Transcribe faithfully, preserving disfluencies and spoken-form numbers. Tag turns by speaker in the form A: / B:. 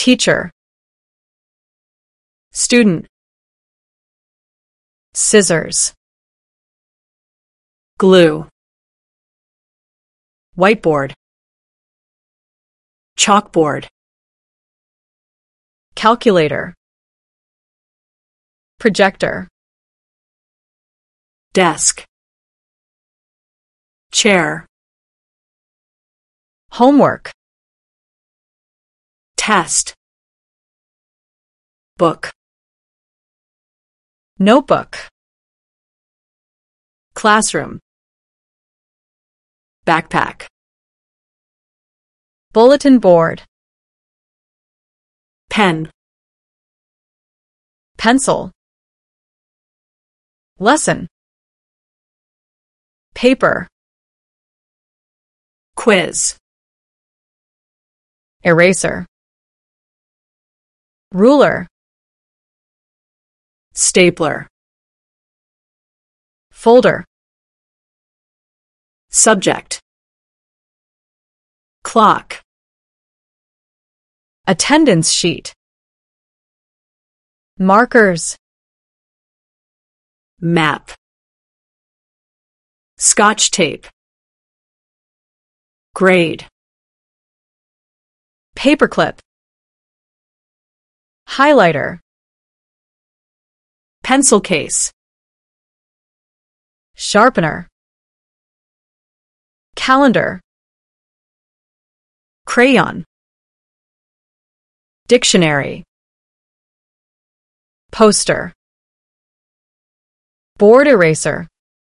A: teacher, student, scissors,
B: glue,
A: whiteboard,
B: chalkboard,
A: calculator, projector,
B: desk, chair,
A: homework,
B: test, book,
A: notebook,
B: classroom, backpack,
A: bulletin board,
B: pen,
A: pencil, lesson, paper,
B: quiz,
A: eraser, ruler,
B: stapler,
A: folder,
B: subject, clock,
A: attendance sheet, markers,
B: map, scotch tape, grade,
A: paperclip, highlighter,
B: pencil case,
A: sharpener, calendar,
B: crayon,
A: dictionary, poster, board eraser,